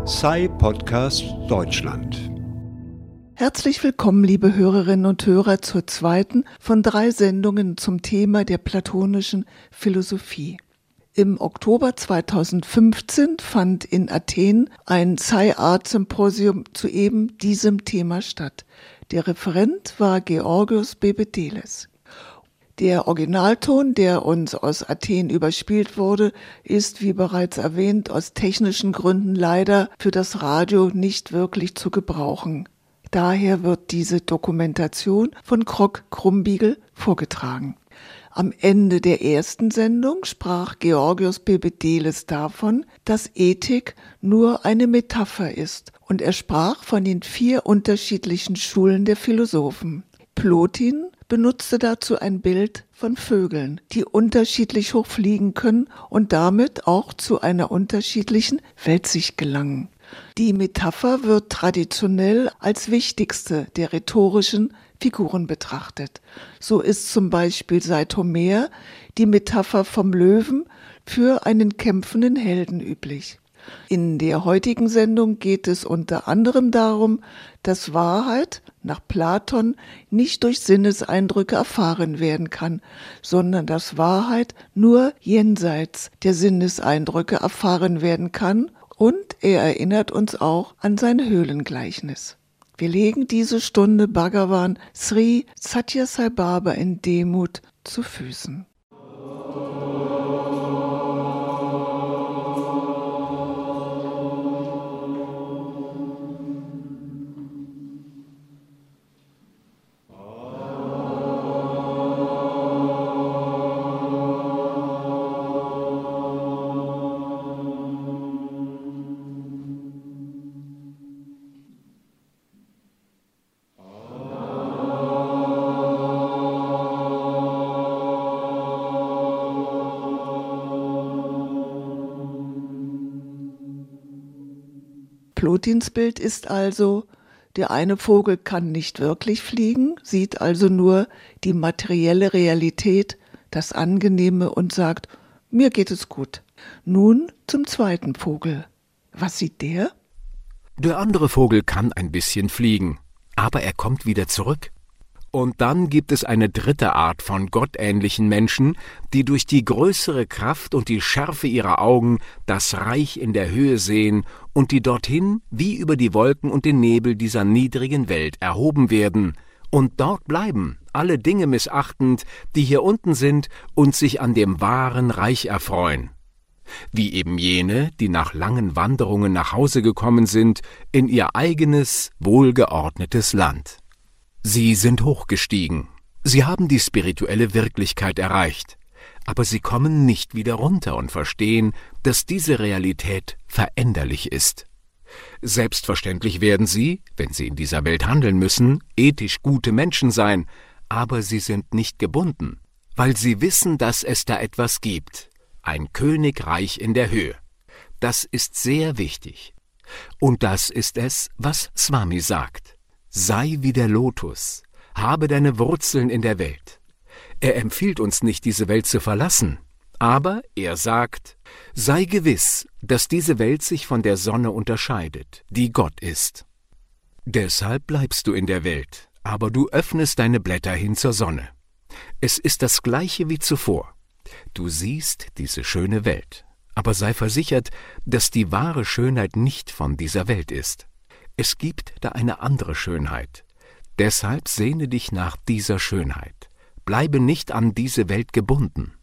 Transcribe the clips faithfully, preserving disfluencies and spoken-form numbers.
S C I Podcast Deutschland. Herzlich willkommen, liebe Hörerinnen und Hörer, zur zweiten von drei Sendungen zum Thema der platonischen Philosophie. Im Oktober zweitausendfünfzehn fand in Athen ein S C I-Art-Symposium zu eben diesem Thema statt. Der Referent war Georgios Bebedeles. Der Originalton, der uns aus Athen überspielt wurde, ist, wie bereits erwähnt, aus technischen Gründen leider für das Radio nicht wirklich zu gebrauchen. Daher wird diese Dokumentation von Krok Krumbiegel vorgetragen. Am Ende der ersten Sendung sprach Georgios Bebedeles davon, dass Ethik nur eine Metapher ist, und er sprach von den vier unterschiedlichen Schulen der Philosophen. Plotin benutzte dazu ein Bild von Vögeln, die unterschiedlich hoch fliegen können und damit auch zu einer unterschiedlichen Weltsicht gelangen. Die Metapher wird traditionell als wichtigste der rhetorischen Figuren betrachtet. So ist zum Beispiel seit Homer die Metapher vom Löwen für einen kämpfenden Helden üblich. In der heutigen Sendung geht es unter anderem darum, dass Wahrheit nach Platon nicht durch Sinneseindrücke erfahren werden kann, sondern dass Wahrheit nur jenseits der Sinneseindrücke erfahren werden kann, und er erinnert uns auch an sein Höhlengleichnis. Wir legen diese Stunde Bhagavan Sri Satya Sai Baba in Demut zu Füßen. Plotins Bild ist also, der eine Vogel kann nicht wirklich fliegen, sieht also nur die materielle Realität, das Angenehme, und sagt, mir geht es gut. Nun zum zweiten Vogel. Was sieht der? Der andere Vogel kann ein bisschen fliegen, aber er kommt wieder zurück. Und dann gibt es eine dritte Art von gottähnlichen Menschen, die durch die größere Kraft und die Schärfe ihrer Augen das Reich in der Höhe sehen und die dorthin wie über die Wolken und den Nebel dieser niedrigen Welt erhoben werden und dort bleiben, alle Dinge missachtend, die hier unten sind, und sich an dem wahren Reich erfreuen. Wie eben jene, die nach langen Wanderungen nach Hause gekommen sind, in ihr eigenes, wohlgeordnetes Land. Sie sind hochgestiegen, sie haben die spirituelle Wirklichkeit erreicht, aber sie kommen nicht wieder runter und verstehen, dass diese Realität veränderlich ist. Selbstverständlich werden sie, wenn sie in dieser Welt handeln müssen, ethisch gute Menschen sein, aber sie sind nicht gebunden, weil sie wissen, dass es da etwas gibt, ein Königreich in der Höhe. Das ist sehr wichtig. Und das ist es, was Swami sagt. Sei wie der Lotus, habe deine Wurzeln in der Welt. Er empfiehlt uns nicht, diese Welt zu verlassen, aber er sagt, sei gewiss, dass diese Welt sich von der Sonne unterscheidet, die Gott ist. Deshalb bleibst du in der Welt, aber du öffnest deine Blätter hin zur Sonne. Es ist das Gleiche wie zuvor. Du siehst diese schöne Welt, aber sei versichert, dass die wahre Schönheit nicht von dieser Welt ist. Es gibt da eine andere Schönheit. Deshalb sehne dich nach dieser Schönheit. Bleibe nicht an diese Welt gebunden.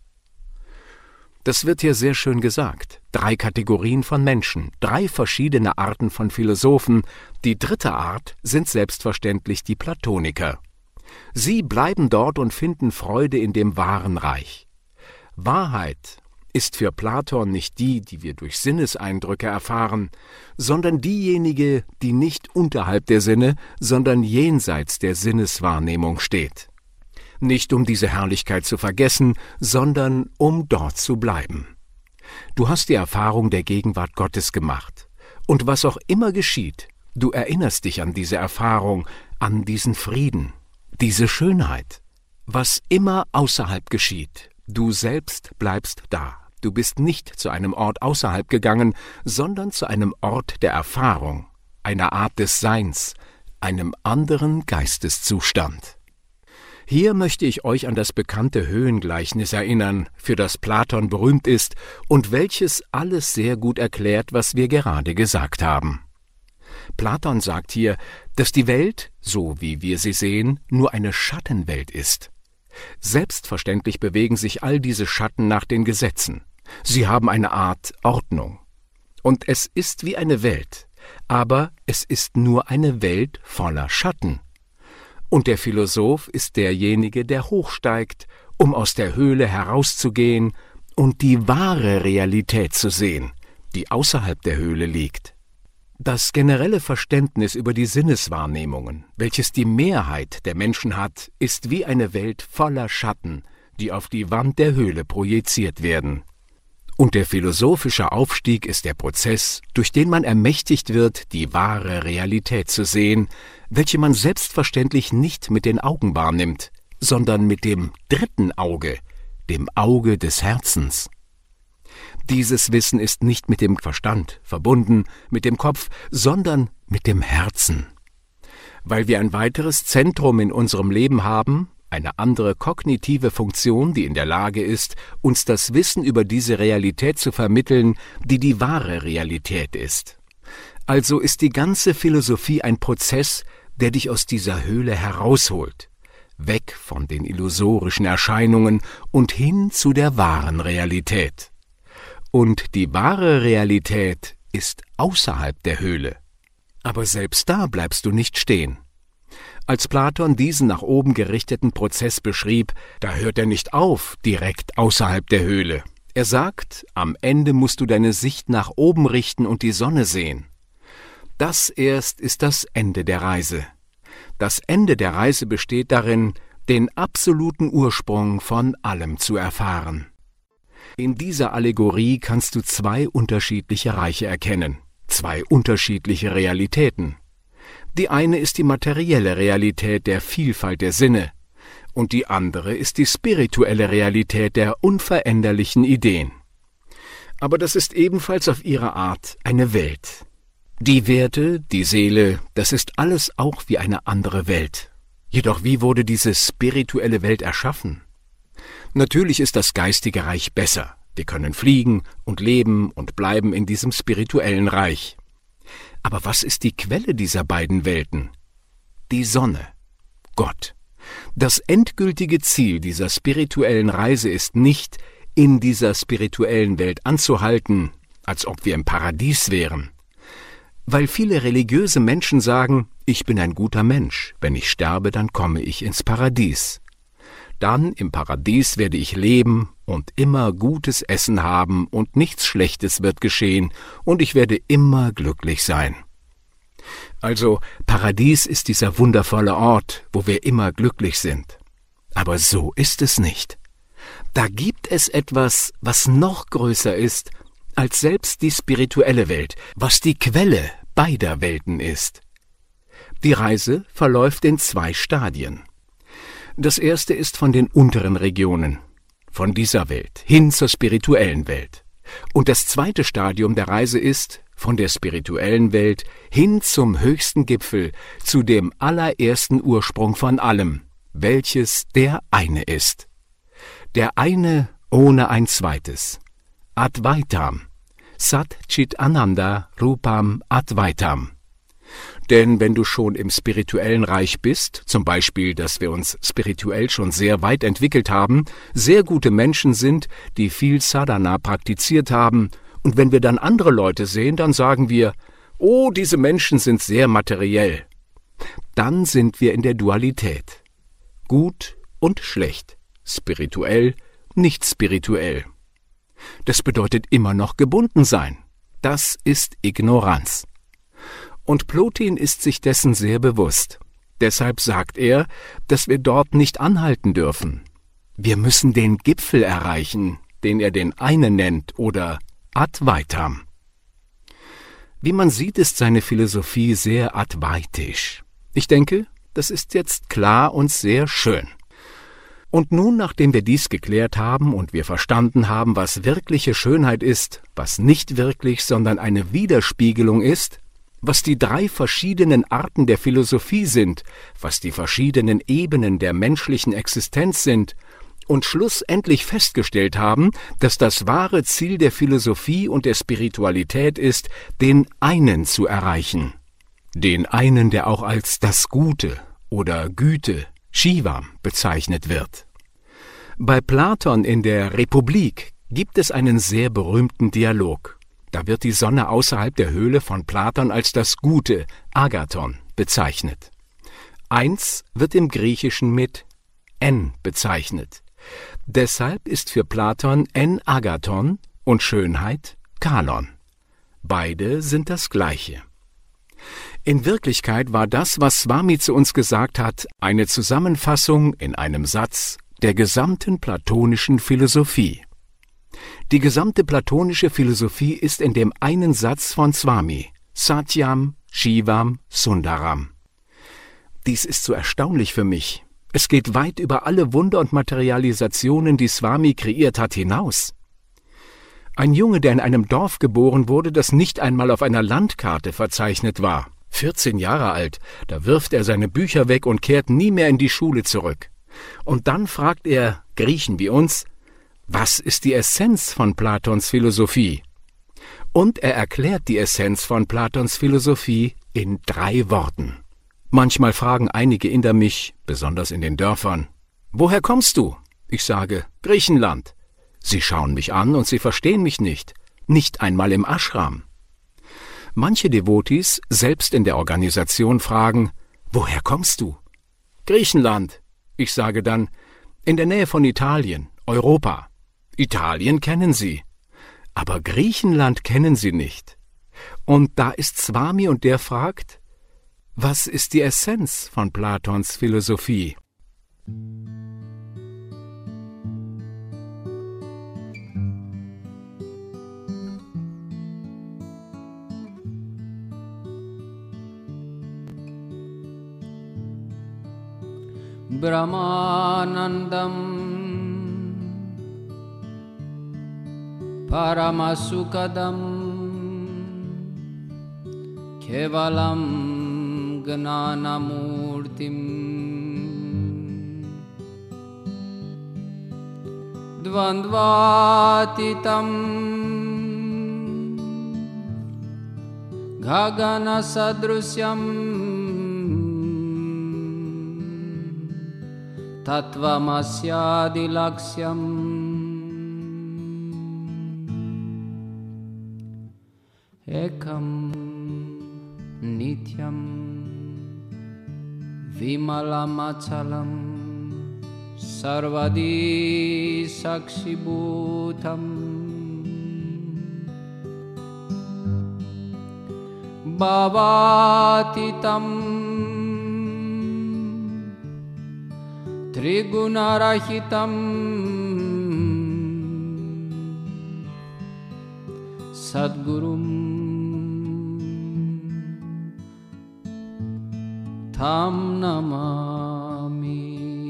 Das wird hier sehr schön gesagt. Drei Kategorien von Menschen, drei verschiedene Arten von Philosophen. Die dritte Art sind selbstverständlich die Platoniker. Sie bleiben dort und finden Freude in dem wahren Reich. Wahrheit ist für Platon nicht die, die wir durch Sinneseindrücke erfahren, sondern diejenige, die nicht unterhalb der Sinne, sondern jenseits der Sinneswahrnehmung steht. Nicht um diese Herrlichkeit zu vergessen, sondern um dort zu bleiben. Du hast die Erfahrung der Gegenwart Gottes gemacht. Und was auch immer geschieht, du erinnerst dich an diese Erfahrung, an diesen Frieden, diese Schönheit. Was immer außerhalb geschieht, du selbst bleibst da. Du bist nicht zu einem Ort außerhalb gegangen, sondern zu einem Ort der Erfahrung, einer Art des Seins, einem anderen Geisteszustand. Hier möchte ich euch an das bekannte Höhengleichnis erinnern, für das Platon berühmt ist und welches alles sehr gut erklärt, was wir gerade gesagt haben. Platon sagt hier, dass die Welt, so wie wir sie sehen, nur eine Schattenwelt ist. Selbstverständlich bewegen sich all diese Schatten nach den Gesetzen. Sie haben eine Art Ordnung. Und es ist wie eine Welt, aber es ist nur eine Welt voller Schatten. Und der Philosoph ist derjenige, der hochsteigt, um aus der Höhle herauszugehen und die wahre Realität zu sehen, die außerhalb der Höhle liegt. Das generelle Verständnis über die Sinneswahrnehmungen, welches die Mehrheit der Menschen hat, ist wie eine Welt voller Schatten, die auf die Wand der Höhle projiziert werden. Und der philosophische Aufstieg ist der Prozess, durch den man ermächtigt wird, die wahre Realität zu sehen, welche man selbstverständlich nicht mit den Augen wahrnimmt, sondern mit dem dritten Auge, dem Auge des Herzens. Dieses Wissen ist nicht mit dem Verstand verbunden, mit dem Kopf, sondern mit dem Herzen. Weil wir ein weiteres Zentrum in unserem Leben haben, eine andere kognitive Funktion, die in der Lage ist, uns das Wissen über diese Realität zu vermitteln, die die wahre Realität ist. Also ist die ganze Philosophie ein Prozess, der dich aus dieser Höhle herausholt, weg von den illusorischen Erscheinungen und hin zu der wahren Realität. Und die wahre Realität ist außerhalb der Höhle. Aber selbst da bleibst du nicht stehen. Als Platon diesen nach oben gerichteten Prozess beschrieb, da hört er nicht auf, direkt außerhalb der Höhle. Er sagt, am Ende musst du deine Sicht nach oben richten und die Sonne sehen. Das erst ist das Ende der Reise. Das Ende der Reise besteht darin, den absoluten Ursprung von allem zu erfahren. In dieser Allegorie kannst du zwei unterschiedliche Reiche erkennen, zwei unterschiedliche Realitäten. Die eine ist die materielle Realität der Vielfalt der Sinne und die andere ist die spirituelle Realität der unveränderlichen Ideen. Aber das ist ebenfalls auf ihre Art eine Welt. Die Werte, die Seele, das ist alles auch wie eine andere Welt. Jedoch wie wurde diese spirituelle Welt erschaffen? Natürlich ist das geistige Reich besser. Wir können fliegen und leben und bleiben in diesem spirituellen Reich. Aber was ist die Quelle dieser beiden Welten? Die Sonne, Gott. Das endgültige Ziel dieser spirituellen Reise ist nicht, in dieser spirituellen Welt anzuhalten, als ob wir im Paradies wären. Weil viele religiöse Menschen sagen, ich bin ein guter Mensch, wenn ich sterbe, dann komme ich ins Paradies. Dann im Paradies werde ich leben und immer gutes Essen haben und nichts Schlechtes wird geschehen und ich werde immer glücklich sein. Also Paradies ist dieser wundervolle Ort, wo wir immer glücklich sind. Aber so ist es nicht. Da gibt es etwas, was noch größer ist als selbst die spirituelle Welt, was die Quelle beider Welten ist. Die Reise verläuft in zwei Stadien. Das erste ist von den unteren Regionen, von dieser Welt, hin zur spirituellen Welt. Und das zweite Stadium der Reise ist von der spirituellen Welt hin zum höchsten Gipfel, zu dem allerersten Ursprung von allem, welches der eine ist. Der eine ohne ein zweites. Advaitam. Sat Chit Ananda Rupam Advaitam. Denn wenn du schon im spirituellen Reich bist, zum Beispiel, dass wir uns spirituell schon sehr weit entwickelt haben, sehr gute Menschen sind, die viel Sadhana praktiziert haben, und wenn wir dann andere Leute sehen, dann sagen wir, oh, diese Menschen sind sehr materiell. Dann sind wir in der Dualität. Gut und schlecht, spirituell, nicht spirituell. Das bedeutet immer noch gebunden sein. Das ist Ignoranz. Und Plotin ist sich dessen sehr bewusst. Deshalb sagt er, dass wir dort nicht anhalten dürfen. Wir müssen den Gipfel erreichen, den er den einen nennt, oder Advaitam. Wie man sieht, ist seine Philosophie sehr advaitisch. Ich denke, das ist jetzt klar und sehr schön. Und nun, nachdem wir dies geklärt haben und wir verstanden haben, was wirkliche Schönheit ist, was nicht wirklich, sondern eine Widerspiegelung ist, was die drei verschiedenen Arten der Philosophie sind, was die verschiedenen Ebenen der menschlichen Existenz sind, und schlussendlich festgestellt haben, dass das wahre Ziel der Philosophie und der Spiritualität ist, den einen zu erreichen. Den einen, der auch als das Gute oder Güte, Shiva, bezeichnet wird. Bei Platon in der Republik gibt es einen sehr berühmten Dialog. Da wird die Sonne außerhalb der Höhle von Platon als das Gute, Agathon, bezeichnet. Eins wird im Griechischen mit En bezeichnet. Deshalb ist für Platon En Agathon und Schönheit Kalon. Beide sind das Gleiche. In Wirklichkeit war das, was Swami zu uns gesagt hat, eine Zusammenfassung in einem Satz der gesamten platonischen Philosophie. Die gesamte platonische Philosophie ist in dem einen Satz von Swami, Satyam, Shivam, Sundaram. Dies ist so erstaunlich für mich. Es geht weit über alle Wunder und Materialisationen, die Swami kreiert hat, hinaus. Ein Junge, der in einem Dorf geboren wurde, das nicht einmal auf einer Landkarte verzeichnet war, vierzehn Jahre alt, da wirft er seine Bücher weg und kehrt nie mehr in die Schule zurück. Und dann fragt er, Griechen wie uns, was ist die Essenz von Platons Philosophie? Und er erklärt die Essenz von Platons Philosophie in drei Worten. Manchmal fragen einige Inder mich, besonders in den Dörfern, woher kommst du? Ich sage, Griechenland. Sie schauen mich an und sie verstehen mich nicht, nicht einmal im Ashram. Manche Devotis, selbst in der Organisation, fragen, woher kommst du? Griechenland. Ich sage dann, in der Nähe von Italien, Europa. Italien kennen sie, aber Griechenland kennen sie nicht. Und da ist Swami und der fragt, was ist die Essenz von Platons Philosophie? Brahmanandam Paramasukadam Kevalam Gnanamurtim Dvandvatitam Gagana Sadrusyam Tattvamasyadilaksyam Ekam Nityam Vimalamachalam Sarvadi Sakshibhutam Bhavatitam Trigunarahitam Sadgurum Tam Namami.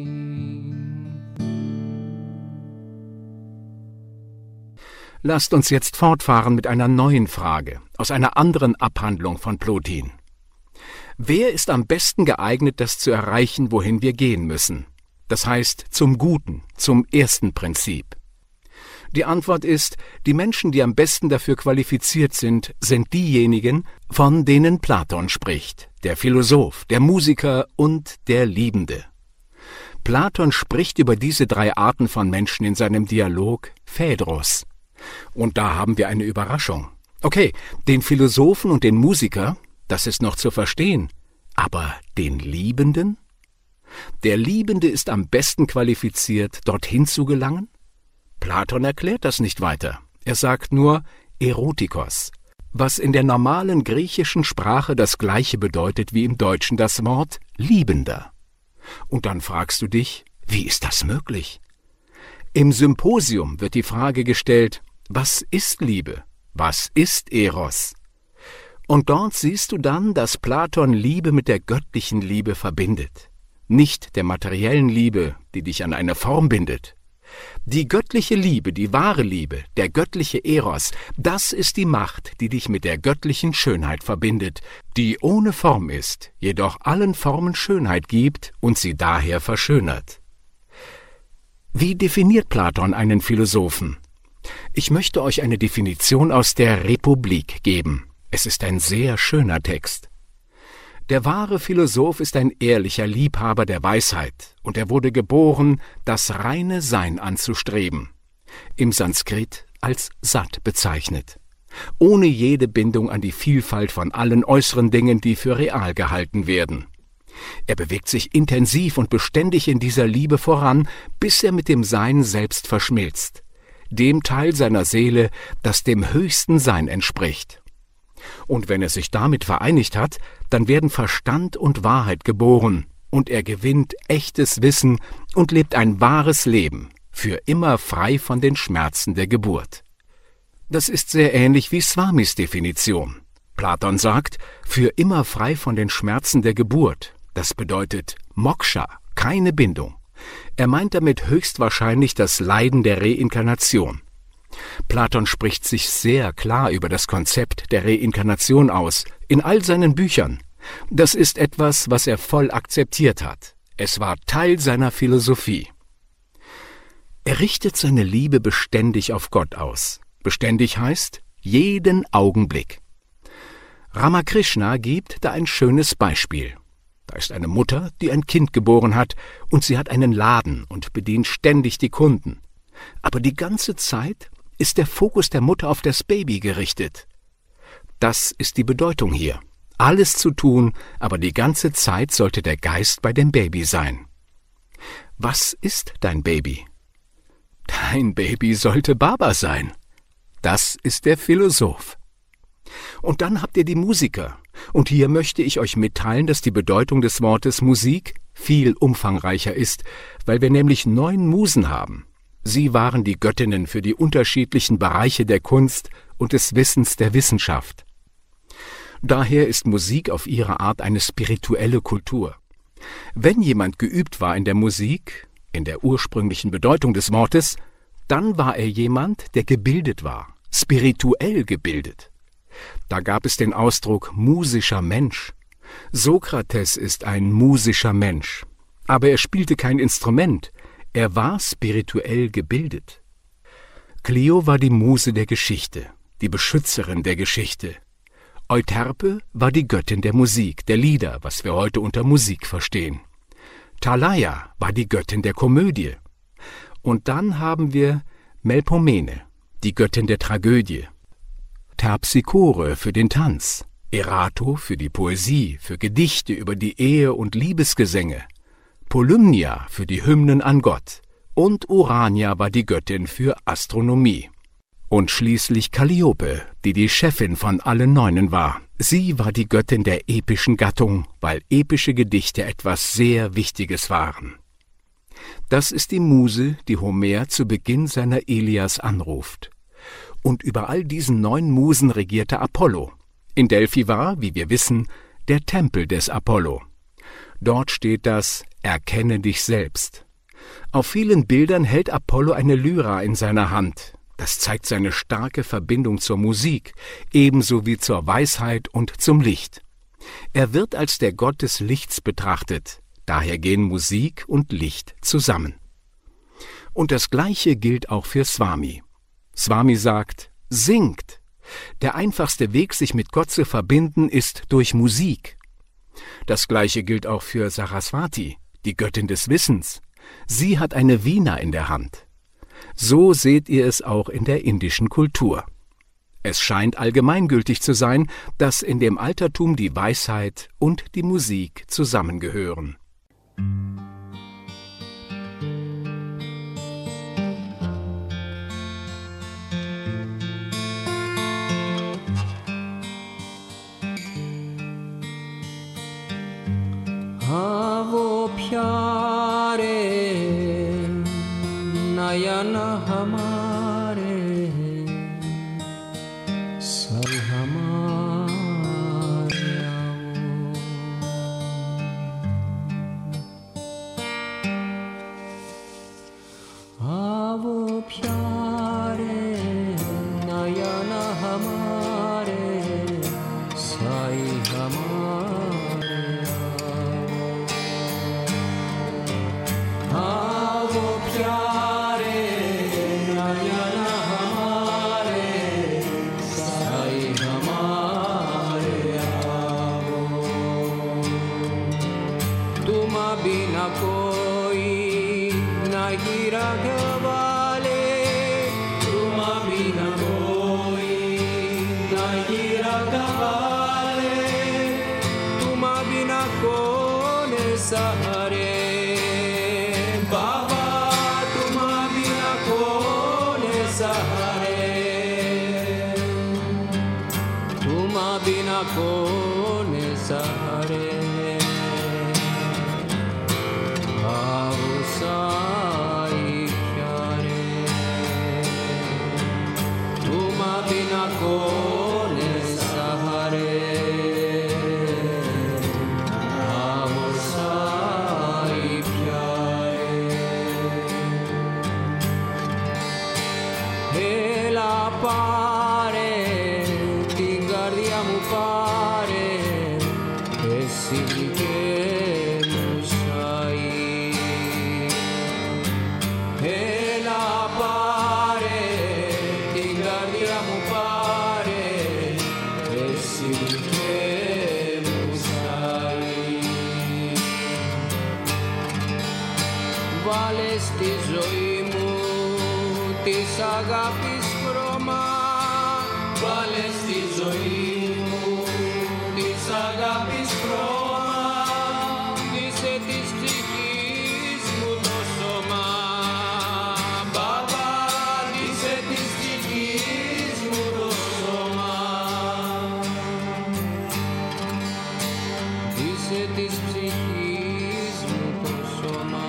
Lasst uns jetzt fortfahren mit einer neuen Frage, aus einer anderen Abhandlung von Plotin. Wer ist am besten geeignet, das zu erreichen, wohin wir gehen müssen? Das heißt, zum Guten, zum ersten Prinzip. Die Antwort ist, die Menschen, die am besten dafür qualifiziert sind, sind diejenigen, von denen Platon spricht, der Philosoph, der Musiker und der Liebende. Platon spricht über diese drei Arten von Menschen in seinem Dialog Phaedros. Und da haben wir eine Überraschung. Okay, den Philosophen und den Musiker, das ist noch zu verstehen, aber den Liebenden? Der Liebende ist am besten qualifiziert, dorthin zu gelangen? Platon erklärt das nicht weiter. Er sagt nur Erotikos, was in der normalen griechischen Sprache das Gleiche bedeutet wie im Deutschen das Wort Liebender. Und dann fragst du dich, wie ist das möglich? Im Symposium wird die Frage gestellt, was ist Liebe? Was ist Eros? Und dort siehst du dann, dass Platon Liebe mit der göttlichen Liebe verbindet. nicht der materiellen Liebe, die dich an eine Form bindet. Die göttliche Liebe, die wahre Liebe, der göttliche Eros, das ist die Macht, die dich mit der göttlichen Schönheit verbindet, die ohne Form ist, jedoch allen Formen Schönheit gibt und sie daher verschönert. Wie definiert Platon einen Philosophen? Ich möchte euch eine Definition aus der Republik geben. Es ist ein sehr schöner Text. Der wahre Philosoph ist ein ehrlicher Liebhaber der Weisheit, und er wurde geboren, das reine Sein anzustreben, im Sanskrit als Sat bezeichnet, ohne jede Bindung an die Vielfalt von allen äußeren Dingen, die für real gehalten werden. Er bewegt sich intensiv und beständig in dieser Liebe voran, bis er mit dem Sein selbst verschmilzt, dem Teil seiner Seele, das dem höchsten Sein entspricht. Und wenn er sich damit vereinigt hat, dann werden Verstand und Wahrheit geboren, und er gewinnt echtes Wissen und lebt ein wahres Leben, für immer frei von den Schmerzen der Geburt. Das ist sehr ähnlich wie Swamis Definition. Platon sagt, für immer frei von den Schmerzen der Geburt. Das bedeutet Moksha, keine Bindung. Er meint damit höchstwahrscheinlich das Leiden der Reinkarnation. Platon spricht sich sehr klar über das Konzept der Reinkarnation aus, in all seinen Büchern. Das ist etwas, was er voll akzeptiert hat. Es war Teil seiner Philosophie. Er richtet seine Liebe beständig auf Gott aus. Beständig heißt jeden Augenblick. Ramakrishna gibt da ein schönes Beispiel. Da ist eine Mutter, die ein Kind geboren hat, und sie hat einen Laden und bedient ständig die Kunden. Aber die ganze Zeit ist der Fokus der Mutter auf das Baby gerichtet. Das ist die Bedeutung hier. Alles zu tun, aber die ganze Zeit sollte der Geist bei dem Baby sein. Was ist dein Baby? Dein Baby sollte Baba sein. Das ist der Philosoph. Und dann habt ihr die Musiker. Und hier möchte ich euch mitteilen, dass die Bedeutung des Wortes Musik viel umfangreicher ist, weil wir nämlich neun Musen haben. Sie waren die Göttinnen für die unterschiedlichen Bereiche der Kunst und des Wissens der Wissenschaft. Daher ist Musik auf ihre Art eine spirituelle Kultur. Wenn jemand geübt war in der Musik, in der ursprünglichen Bedeutung des Wortes, dann war er jemand, der gebildet war, spirituell gebildet. Da gab es den Ausdruck musischer Mensch. Sokrates ist ein musischer Mensch, aber er spielte kein Instrument. Er war spirituell gebildet. Clio war die Muse der Geschichte, die Beschützerin der Geschichte. Euterpe war die Göttin der Musik, der Lieder, was wir heute unter Musik verstehen. Thalaia war die Göttin der Komödie. Und dann haben wir Melpomene, die Göttin der Tragödie. Terpsichore für den Tanz, Erato für die Poesie, für Gedichte über die Ehe und Liebesgesänge, Polymnia für die Hymnen an Gott und Urania war die Göttin für Astronomie. Und schließlich Calliope, die die Chefin von allen Neunen war. Sie war die Göttin der epischen Gattung, weil epische Gedichte etwas sehr Wichtiges waren. Das ist die Muse, die Homer zu Beginn seiner Ilias anruft. Und über all diesen neun Musen regierte Apollo. In Delphi war, wie wir wissen, der Tempel des Apollo. Dort steht das »Erkenne dich selbst«. Auf vielen Bildern hält Apollo eine Lyra in seiner Hand. Das zeigt seine starke Verbindung zur Musik, ebenso wie zur Weisheit und zum Licht. Er wird als der Gott des Lichts betrachtet, daher gehen Musik und Licht zusammen. Und das Gleiche gilt auch für Swami. Swami sagt, singt. Der einfachste Weg, sich mit Gott zu verbinden, ist durch Musik. Das Gleiche gilt auch für Saraswati, die Göttin des Wissens. Sie hat eine Veena in der Hand. So seht ihr es auch in der indischen Kultur. Es scheint allgemeingültig zu sein, dass in dem Altertum die Weisheit und die Musik zusammengehören. वो प्यारे नयन हमारे सब हमारे आओ। na gira cavale, tu ma bina kone sahare. Baba, tu ma bina kone sahare, tu ma bina kone sahare. Βάλες στη ζωή μου της αγάπης χρώμα, βάλες στη ζωή μου της αγάπης χρώμα, είσαι της ψυχής μου το σώμα. Μπαμπά, είσαι της ψυχής μου το σώμα, είσαι της ψυχής μου το σώμα.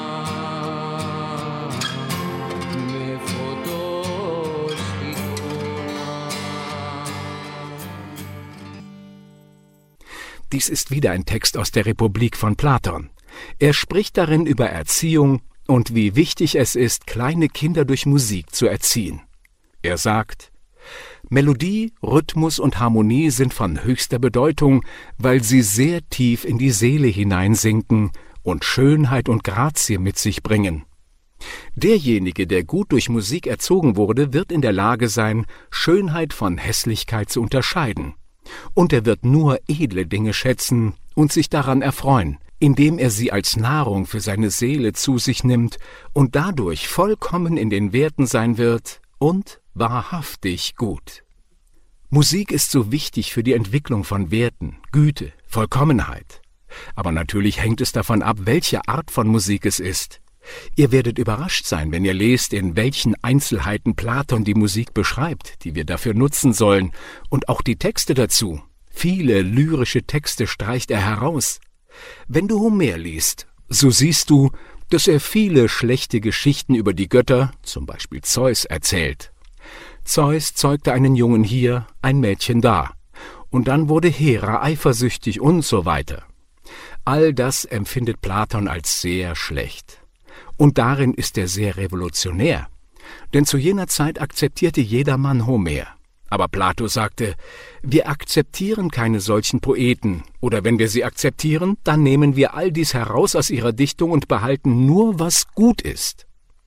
Dies ist wieder ein Text aus der Republik von Platon. Er spricht darin über Erziehung und wie wichtig es ist, kleine Kinder durch Musik zu erziehen. Er sagt: Melodie, Rhythmus und Harmonie sind von höchster Bedeutung, weil sie sehr tief in die Seele hineinsinken und Schönheit und Grazie mit sich bringen. Derjenige, der gut durch Musik erzogen wurde, wird in der Lage sein, Schönheit von Hässlichkeit zu unterscheiden. Und er wird nur edle Dinge schätzen und sich daran erfreuen, indem er sie als Nahrung für seine Seele zu sich nimmt und dadurch vollkommen in den Werten sein wird und wahrhaftig gut. Musik ist so wichtig für die Entwicklung von Werten, Güte, Vollkommenheit. Aber natürlich hängt es davon ab, welche Art von Musik es ist. Ihr werdet überrascht sein, wenn ihr lest, in welchen Einzelheiten Platon die Musik beschreibt, die wir dafür nutzen sollen, und auch die Texte dazu. Viele lyrische Texte streicht er heraus. Wenn du Homer liest, so siehst du, dass er viele schlechte Geschichten über die Götter, zum Beispiel Zeus, erzählt. Zeus zeugte einen Jungen hier, ein Mädchen da, und dann wurde Hera eifersüchtig und so weiter. All das empfindet Platon als sehr schlecht. Und darin ist er sehr revolutionär. Denn zu jener Zeit akzeptierte jedermann Homer. Aber Plato sagte, wir akzeptieren keine solchen Poeten, oder wenn wir sie akzeptieren, dann nehmen wir all dies heraus aus ihrer Dichtung und behalten nur, was gut ist.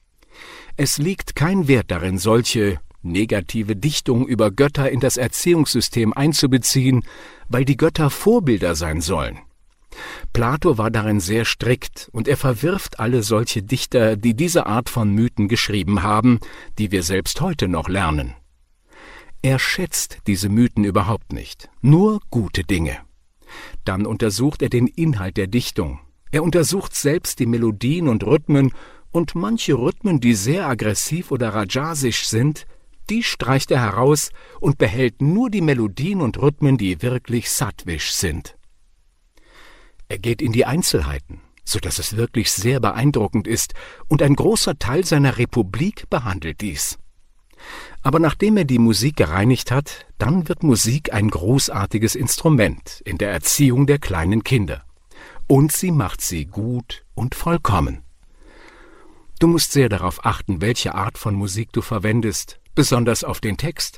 Es liegt kein Wert darin, solche negative Dichtung über Götter in das Erziehungssystem einzubeziehen, weil die Götter Vorbilder sein sollen. Plato war darin sehr strikt und er verwirft alle solche Dichter, die diese Art von Mythen geschrieben haben, die wir selbst heute noch lernen. Er schätzt diese Mythen überhaupt nicht, nur gute Dinge. Dann untersucht er den Inhalt der Dichtung. Er untersucht selbst die Melodien und Rhythmen, und manche Rhythmen, die sehr aggressiv oder rajasisch sind, die streicht er heraus und behält nur die Melodien und Rhythmen, die wirklich sattwisch sind. Er geht in die Einzelheiten, so dass es wirklich sehr beeindruckend ist, und ein großer Teil seiner Republik behandelt dies. Aber nachdem er die Musik gereinigt hat, dann wird Musik ein großartiges Instrument in der Erziehung der kleinen Kinder. Und sie macht sie gut und vollkommen. Du musst sehr darauf achten, welche Art von Musik du verwendest, besonders auf den Text.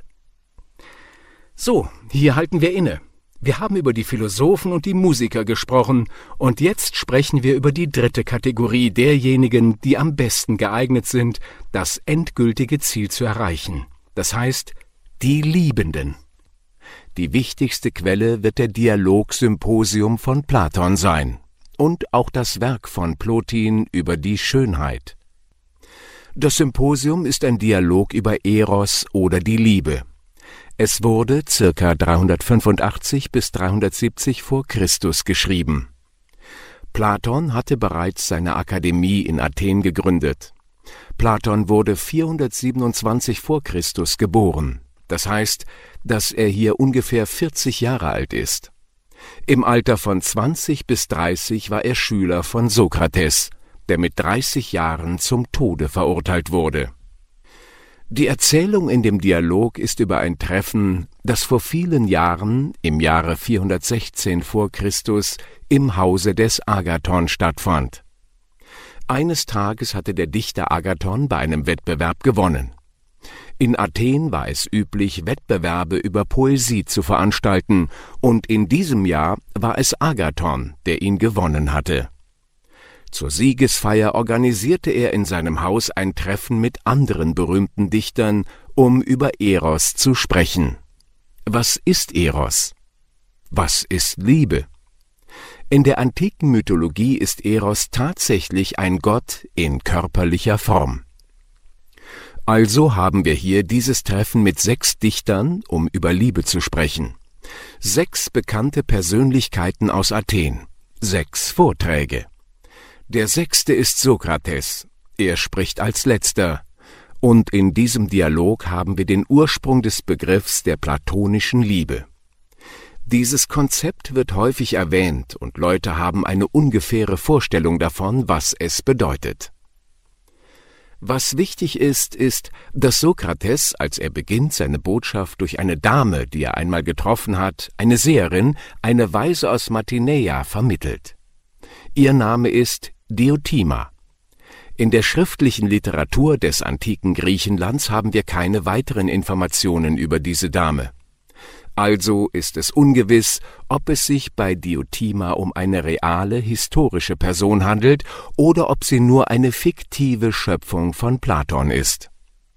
So, hier halten wir inne. Wir haben über die Philosophen und die Musiker gesprochen, und jetzt sprechen wir über die dritte Kategorie derjenigen, die am besten geeignet sind, das endgültige Ziel zu erreichen. Das heißt, die Liebenden. Die wichtigste Quelle wird der Dialog-Symposium von Platon sein und auch das Werk von Plotin über die Schönheit. Das Symposium ist ein Dialog über Eros oder die Liebe. Es wurde ca. dreihundertfünfundachtzig bis dreihundertsiebzig vor Christus geschrieben. Platon hatte bereits seine Akademie in Athen gegründet. Platon wurde vierhundertsiebenundzwanzig vor Christus geboren. Das heißt, dass er hier ungefähr vierzig Jahre alt ist. Im Alter von zwanzig bis dreißig war er Schüler von Sokrates, der mit dreißig Jahren zum Tode verurteilt wurde. Die Erzählung in dem Dialog ist über ein Treffen, das vor vielen Jahren, im Jahre vierhundertsechzehn vor Christus, im Hause des Agathon stattfand. Eines Tages hatte der Dichter Agathon bei einem Wettbewerb gewonnen. In Athen war es üblich, Wettbewerbe über Poesie zu veranstalten, und in diesem Jahr war es Agathon, der ihn gewonnen hatte. Zur Siegesfeier organisierte er in seinem Haus ein Treffen mit anderen berühmten Dichtern, um über Eros zu sprechen. Was ist Eros? Was ist Liebe? In der antiken Mythologie ist Eros tatsächlich ein Gott in körperlicher Form. Also haben wir hier dieses Treffen mit sechs Dichtern, um über Liebe zu sprechen. Sechs bekannte Persönlichkeiten aus Athen, sechs Vorträge. Der sechste ist Sokrates, er spricht als letzter, und in diesem Dialog haben wir den Ursprung des Begriffs der platonischen Liebe. Dieses Konzept wird häufig erwähnt und Leute haben eine ungefähre Vorstellung davon, was es bedeutet. Was wichtig ist, ist, dass Sokrates, als er beginnt, seine Botschaft durch eine Dame, die er einmal getroffen hat, eine Seherin, eine Weise aus Mantinea, vermittelt. Ihr Name ist Diotima. In der schriftlichen Literatur des antiken Griechenlands haben wir keine weiteren Informationen über diese Dame. Also ist es ungewiss, ob es sich bei Diotima um eine reale, historische Person handelt oder ob sie nur eine fiktive Schöpfung von Platon ist.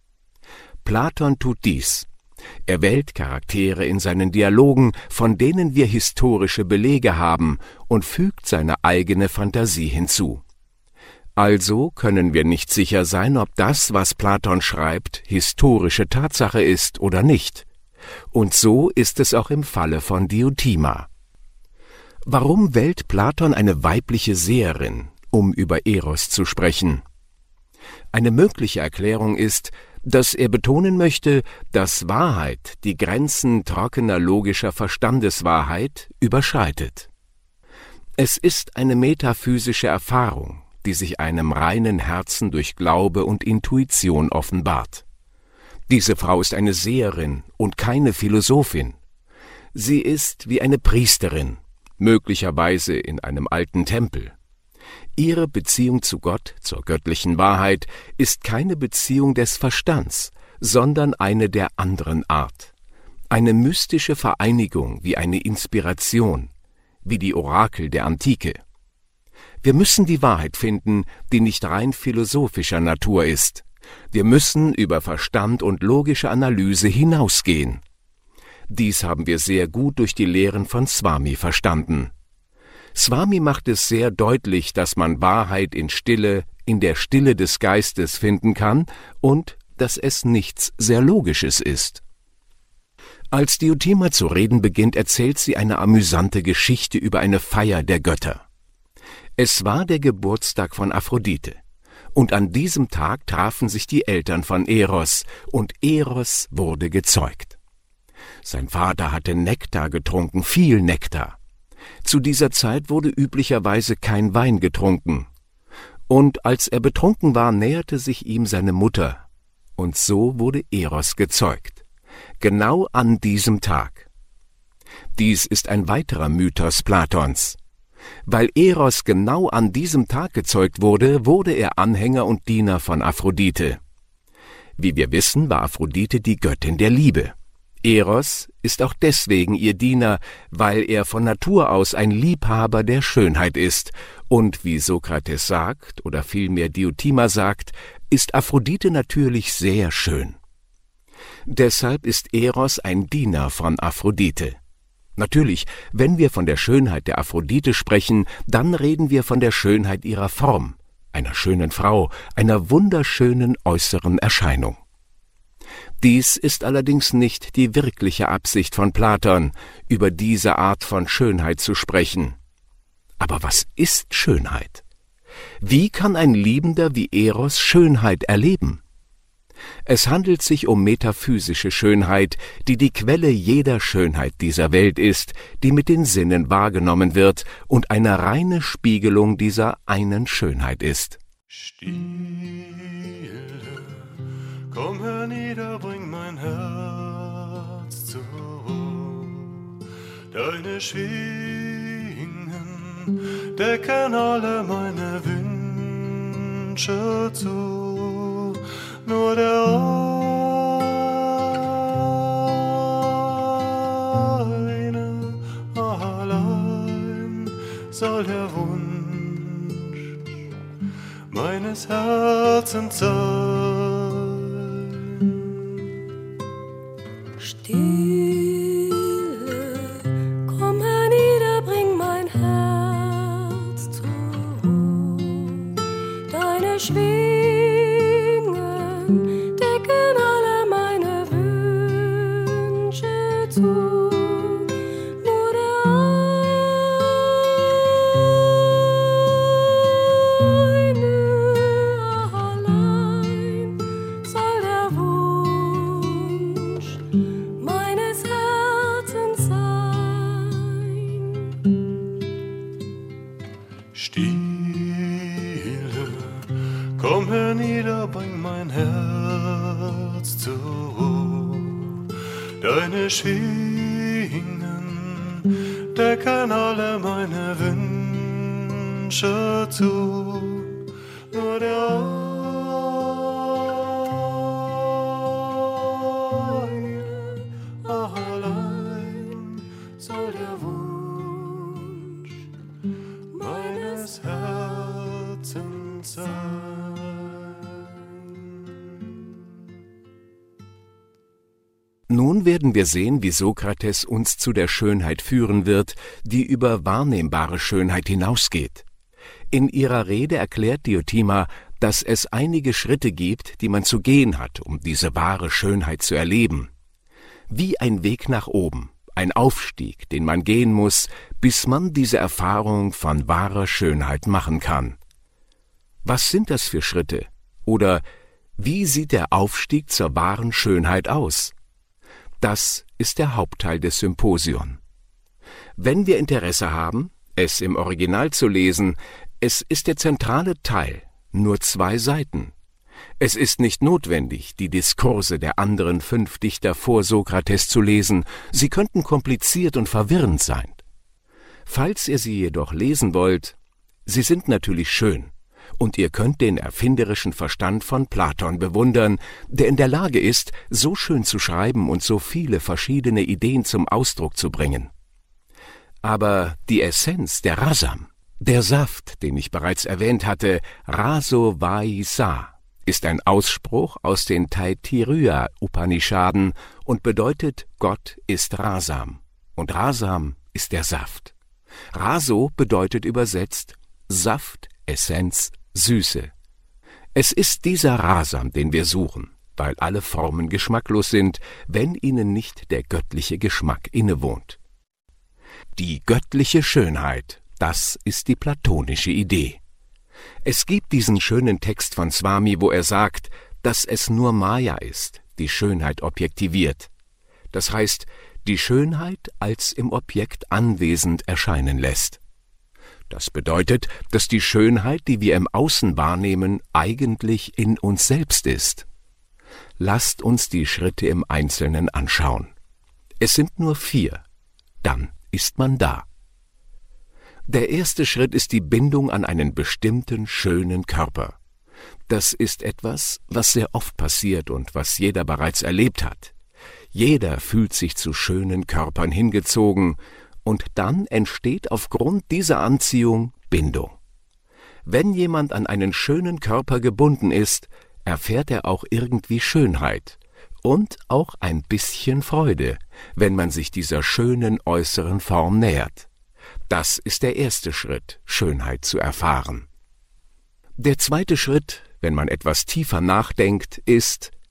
Platon tut dies. Er wählt Charaktere in seinen Dialogen, von denen wir historische Belege haben, und fügt seine eigene Fantasie hinzu. Also können wir nicht sicher sein, ob das, was Platon schreibt, historische Tatsache ist oder nicht. Und so ist es auch im Falle von Diotima. Warum wählt Platon eine weibliche Seherin, um über Eros zu sprechen? Eine mögliche Erklärung ist, dass er betonen möchte, dass Wahrheit die Grenzen trockener logischer Verstandeswahrheit überschreitet. Es ist eine metaphysische Erfahrung, die sich einem reinen Herzen durch Glaube und Intuition offenbart. Diese Frau ist eine Seherin und keine Philosophin. Sie ist wie eine Priesterin, möglicherweise in einem alten Tempel. Ihre Beziehung zu Gott, zur göttlichen Wahrheit, ist keine Beziehung des Verstands, sondern eine der anderen Art. Eine mystische Vereinigung wie eine Inspiration, wie die Orakel der Antike. Wir müssen die Wahrheit finden, die nicht rein philosophischer Natur ist. Wir müssen über Verstand und logische Analyse hinausgehen. Dies haben wir sehr gut durch die Lehren von Swami verstanden. Swami macht es sehr deutlich, dass man Wahrheit in Stille, in der Stille des Geistes finden kann und dass es nichts sehr Logisches ist. Als Diotima zu reden beginnt, erzählt sie eine amüsante Geschichte über eine Feier der Götter. Es war der Geburtstag von Aphrodite. Und an diesem Tag trafen sich die Eltern von Eros, und Eros wurde gezeugt. Sein Vater hatte Nektar getrunken, viel Nektar. Zu dieser Zeit wurde üblicherweise kein Wein getrunken. Und als er betrunken war, näherte sich ihm seine Mutter. Und so wurde Eros gezeugt. Genau an diesem Tag. Dies ist ein weiterer Mythos Platons. Weil Eros genau an diesem Tag gezeugt wurde, wurde er Anhänger und Diener von Aphrodite. Wie wir wissen, war Aphrodite die Göttin der Liebe. Eros ist auch deswegen ihr Diener, weil er von Natur aus ein Liebhaber der Schönheit ist, und wie Sokrates sagt, oder vielmehr Diotima sagt, ist Aphrodite natürlich sehr schön. Deshalb ist Eros ein Diener von Aphrodite. Natürlich, wenn wir von der Schönheit der Aphrodite sprechen, dann reden wir von der Schönheit ihrer Form, einer schönen Frau, einer wunderschönen äußeren Erscheinung. Dies ist allerdings nicht die wirkliche Absicht von Platon, über diese Art von Schönheit zu sprechen. Aber was ist Schönheit? Wie kann ein Liebender wie Eros Schönheit erleben? Es handelt sich um metaphysische Schönheit, die die Quelle jeder Schönheit dieser Welt ist, die mit den Sinnen wahrgenommen wird und eine reine Spiegelung dieser einen Schönheit ist. Stille, komm hernieder, bring mein Herz zur Ruhe. Deine Schwingen decken alle meine Wünsche zu. Nur der eine allein soll der Wunsch meines Herzens sein. Stille, komm hernieder, bring mein Herz zur Ruhe. Deine Schwingen decken alle meine Wünsche zu. Nur der eine allein soll der Wunsch meines Herzens sein. Stille, komm hernieder, bring mein Herz zur Ruhe. Deine Schwingen decken alle meine Wünsche zu. Nur der eine allein soll der Wunsch meines Herzens sein. Nun werden wir sehen, wie Sokrates uns zu der Schönheit führen wird, die über wahrnehmbare Schönheit hinausgeht. In ihrer Rede erklärt Diotima, dass es einige Schritte gibt, die man zu gehen hat, um diese wahre Schönheit zu erleben. Wie ein Weg nach oben, ein Aufstieg, den man gehen muss, bis man diese Erfahrung von wahrer Schönheit machen kann. Was sind das für Schritte? Oder wie sieht der Aufstieg zur wahren Schönheit aus? Das ist der Hauptteil des Symposion. Wenn wir Interesse haben, es im Original zu lesen, es ist der zentrale Teil, nur zwei Seiten. Es ist nicht notwendig, die Diskurse der anderen fünf Dichter vor Sokrates zu lesen, sie könnten kompliziert und verwirrend sein. Falls ihr sie jedoch lesen wollt, sie sind natürlich schön. Und ihr könnt den erfinderischen Verstand von Platon bewundern, der in der Lage ist, so schön zu schreiben und so viele verschiedene Ideen zum Ausdruck zu bringen. Aber die Essenz, der Rasam, der Saft, den ich bereits erwähnt hatte, Raso Vai Sa, ist ein Ausspruch aus den Taittiriya Upanishaden und bedeutet, Gott ist Rasam. Und Rasam ist der Saft. Raso bedeutet übersetzt Saft, Essenz, Süße. Es ist dieser Rasam, den wir suchen, weil alle Formen geschmacklos sind, wenn ihnen nicht der göttliche Geschmack innewohnt. Die göttliche Schönheit, das ist die platonische Idee. Es gibt diesen schönen Text von Swami, wo er sagt, dass es nur Maya ist, die Schönheit objektiviert. Das heißt, die Schönheit als im Objekt anwesend erscheinen lässt. Das bedeutet, dass die Schönheit, die wir im Außen wahrnehmen, eigentlich in uns selbst ist. Lasst uns die Schritte im Einzelnen anschauen. Es sind nur vier. Dann ist man da. Der erste Schritt ist die Bindung an einen bestimmten, schönen Körper. Das ist etwas, was sehr oft passiert und was jeder bereits erlebt hat. Jeder fühlt sich zu schönen Körpern hingezogen, und dann entsteht aufgrund dieser Anziehung Bindung. Wenn jemand an einen schönen Körper gebunden ist, erfährt er auch irgendwie Schönheit und auch ein bisschen Freude, wenn man sich dieser schönen äußeren Form nähert. Das ist der erste Schritt, Schönheit zu erfahren. Der zweite Schritt, wenn man etwas tiefer nachdenkt, ist,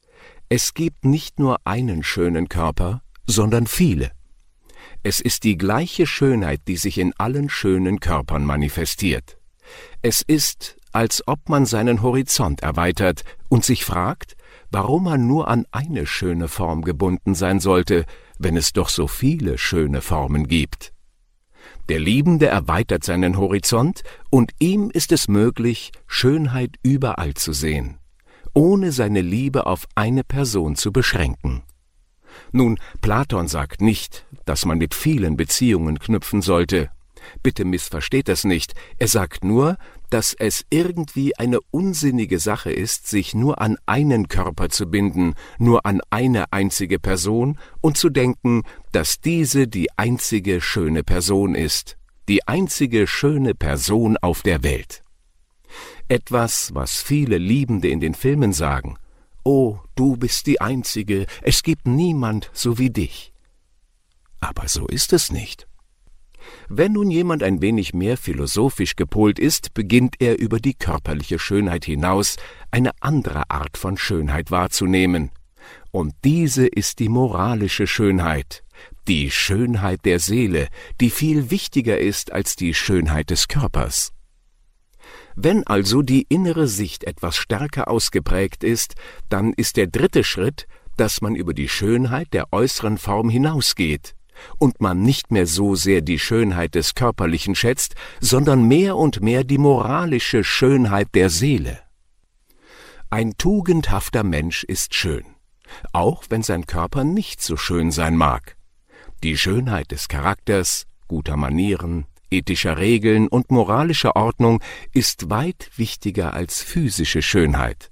Es gibt nicht nur einen schönen Körper, sondern viele. Es ist die gleiche Schönheit, die sich in allen schönen Körpern manifestiert. Es ist, als ob man seinen Horizont erweitert und sich fragt, warum man nur an eine schöne Form gebunden sein sollte, wenn es doch so viele schöne Formen gibt. Der Liebende erweitert seinen Horizont und ihm ist es möglich, Schönheit überall zu sehen, ohne seine Liebe auf eine Person zu beschränken. Nun, Platon sagt nicht, dass man mit vielen Beziehungen knüpfen sollte. Bitte missversteht das nicht. Er sagt nur, dass es irgendwie eine unsinnige Sache ist, sich nur an einen Körper zu binden, nur an eine einzige Person und zu denken, dass diese die einzige schöne Person ist, die einzige schöne Person auf der Welt. Etwas, was viele Liebende in den Filmen sagen: »Oh, du bist die Einzige, es gibt niemand so wie dich.« Aber so ist es nicht. Wenn nun jemand ein wenig mehr philosophisch gepolt ist, beginnt er über die körperliche Schönheit hinaus eine andere Art von Schönheit wahrzunehmen. Und diese ist die moralische Schönheit, die Schönheit der Seele, die viel wichtiger ist als die Schönheit des Körpers. Wenn also die innere Sicht etwas stärker ausgeprägt ist, dann ist der dritte Schritt, dass man über die Schönheit der äußeren Form hinausgeht und man nicht mehr so sehr die Schönheit des Körperlichen schätzt, sondern mehr und mehr die moralische Schönheit der Seele. Ein tugendhafter Mensch ist schön, auch wenn sein Körper nicht so schön sein mag. Die Schönheit des Charakters, guter Manieren, ethischer Regeln und moralischer Ordnung ist weit wichtiger als physische Schönheit.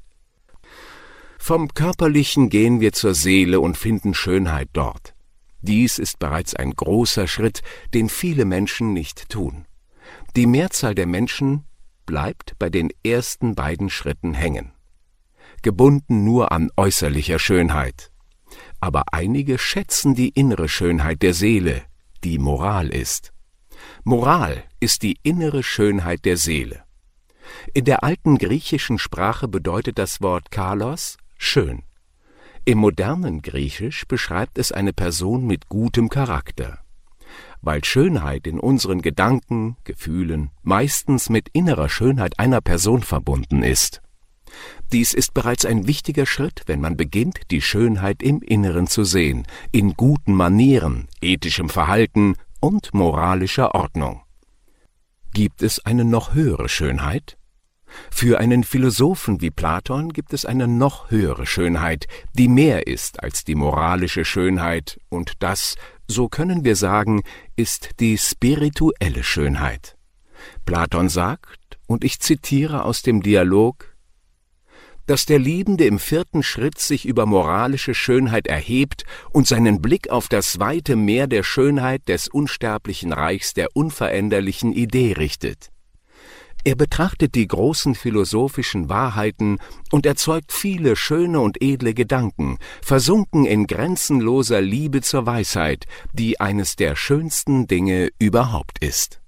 Vom Körperlichen gehen wir zur Seele und finden Schönheit dort. Dies ist bereits ein großer Schritt, den viele Menschen nicht tun. Die Mehrzahl der Menschen bleibt bei den ersten beiden Schritten hängen, gebunden nur an äußerlicher Schönheit. Aber einige schätzen die innere Schönheit der Seele, die Moral ist. Moral ist die innere Schönheit der Seele. In der alten griechischen Sprache bedeutet das Wort kalos schön. Im modernen Griechisch beschreibt es eine Person mit gutem Charakter. Weil Schönheit in unseren Gedanken, Gefühlen meistens mit innerer Schönheit einer Person verbunden ist. Dies ist bereits ein wichtiger Schritt, wenn man beginnt, die Schönheit im Inneren zu sehen, in guten Manieren, ethischem Verhalten und moralischer Ordnung. Gibt es eine noch höhere Schönheit? Für einen Philosophen wie Platon gibt es eine noch höhere Schönheit, die mehr ist als die moralische Schönheit, und das, so können wir sagen, ist die spirituelle Schönheit. Platon sagt, und ich zitiere aus dem Dialog, dass der Liebende im vierten Schritt sich über moralische Schönheit erhebt und seinen Blick auf das weite Meer der Schönheit des unsterblichen Reichs der unveränderlichen Idee richtet. Er betrachtet die großen philosophischen Wahrheiten und erzeugt viele schöne und edle Gedanken, versunken in grenzenloser Liebe zur Weisheit, die eines der schönsten Dinge überhaupt ist.